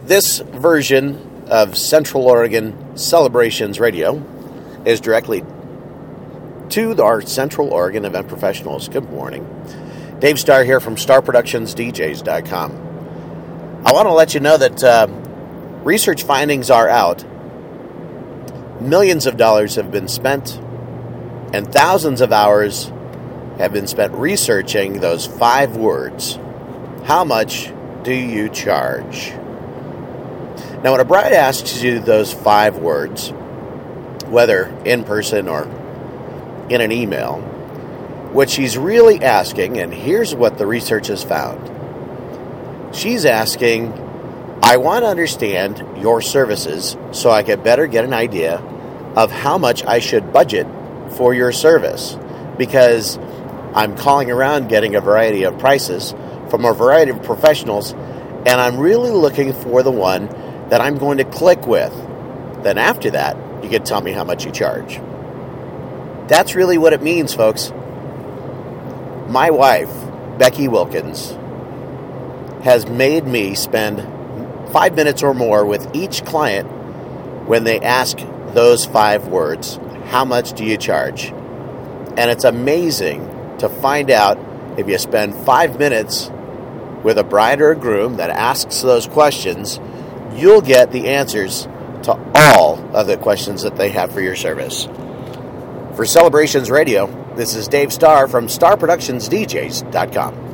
This version of Central Oregon Celebrations Radio is directly to our Central Oregon event professionals. Good morning. Dave Starr here from StarProductionsDJs.com. I want to let you know that research findings are out. Millions of dollars have been spent, and thousands of hours have been spent researching those 5 words. How much do you charge? Now, when a bride asks you those 5 words, whether in person or in an email, what she's really asking, and here's what the research has found. She's asking, I want to understand your services so I can better get an idea of how much I should budget for your service, because I'm calling around getting a variety of prices from a variety of professionals, and I'm really looking for the one that I'm going to click with. Then after that, you can tell me how much you charge. That's really what it means, folks. My wife, Becky Wilkins, has made me spend 5 minutes or more with each client when they ask those 5 words. How much do you charge? And it's amazing to find out if you spend 5 minutes with a bride or a groom that asks those questions, you'll get the answers to all of the questions that they have for your service. For Celebrations Radio, this is Dave Starr from StarProductionsDJs.com.